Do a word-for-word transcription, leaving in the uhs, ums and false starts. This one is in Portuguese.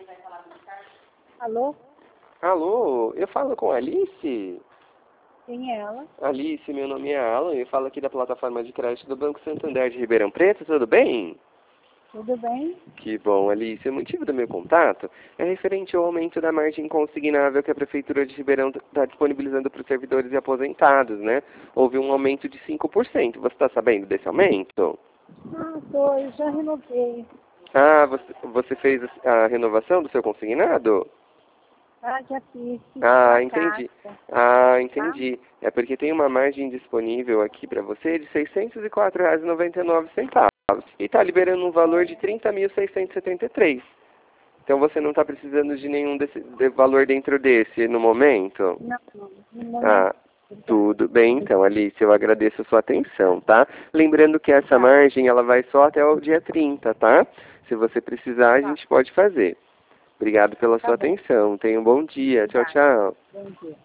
Alô? Alô, eu falo com a Alice? Quem é ela? Alice, meu nome é Alan, eu falo aqui da plataforma de crédito do Banco Santander de Ribeirão Preto, tudo bem? Tudo bem? Que bom, Alice. O motivo do meu contato é referente ao aumento da margem consignável que a Prefeitura de Ribeirão está disponibilizando para os servidores e aposentados, né? Houve um aumento de cinco por cento. Você está sabendo desse aumento? Ah, tô, eu já renovei. Ah, você, você fez a renovação do seu consignado? Ah, já fiz, fiz Ah, pela entendi. Caixa, Ah, tá? entendi. É porque tem uma margem disponível aqui para você de seiscentos e quatro reais e noventa e nove centavos. E está liberando um valor de trinta mil seiscentos e setenta e três. Então você não está precisando de nenhum desse, de valor dentro desse no momento? Não, não, no momento. Ah, tudo bem então, Alice. Eu agradeço a sua atenção, tá? Lembrando que essa Tá, margem ela vai só até o dia trinta, tá? Se você precisar, a tá, gente pode fazer. Obrigado pela tá sua bom. atenção. Tenha um bom dia. Tchau, Obrigada. tchau. Bom dia.